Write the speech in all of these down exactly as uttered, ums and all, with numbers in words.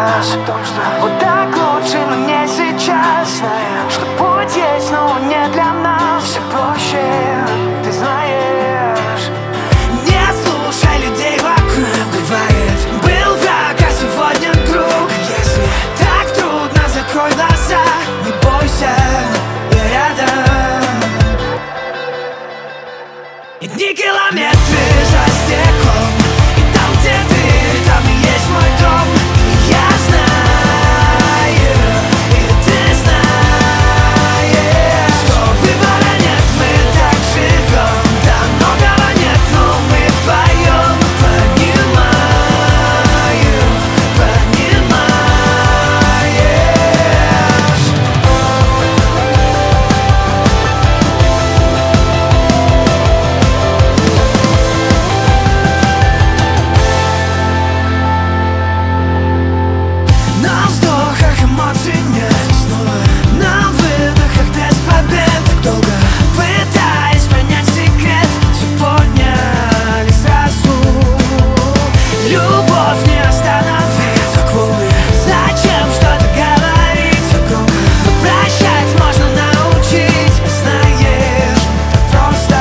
раз о том, что вот так лучше, но не сейчас. Знаю, что путь есть, но не для нас. Все проще, ты знаешь. Не слушай людей вокруг. Бывает, был враг, а сегодня друг. Если так трудно, закрой глаза. Не бойся, я рядом. И дни километры за стеклом. И там, где ты, там и есть мой дом. И я знаю, и ты знаешь, что выбора нет, мы так живем. Да многого нет, но мы вдвоем. Понимаю, понимаешь. На вздохах эмоций нет снова, на выдохах без побед. Так долго пытаясь понять секрет, все поняли сразу. Любовь не остановить, как волны. Зачем что-то говорить так громко? Но прощать можно научить, знаешь, так просто.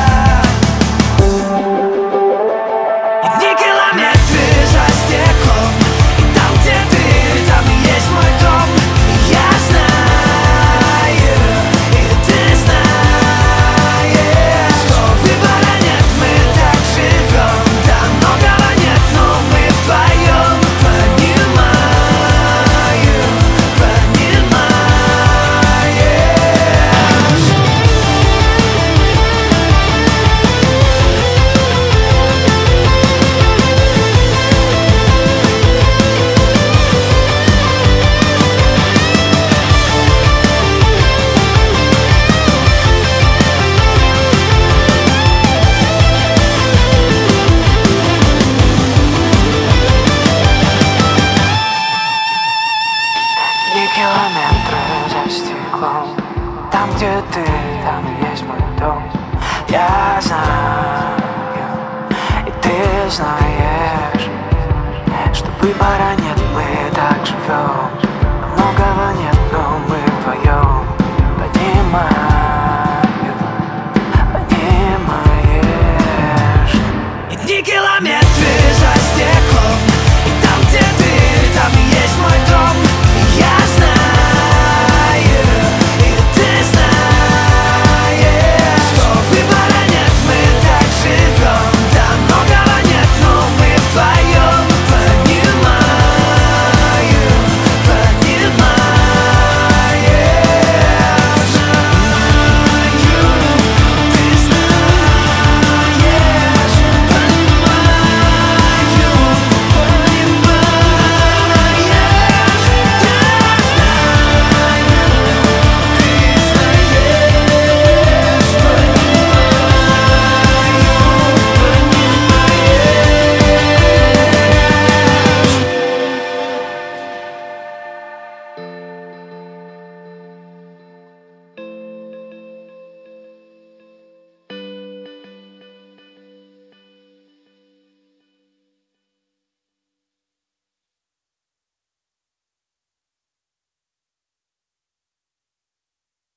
И дни километры за стеклом. И там, где ты, там и есть мой дом. И я знаю, и ты знаешь, что выбора нет, мы так живем. Да многого нет, но мы вдвоем. Понимаю, понимаешь. Дни километры за стеклом. Там, где ты, там и есть мой дом. Я знаю, и ты знаешь, что выбора нет, мы так живем. Многого нет, но мы вдвоем. Понимаешь.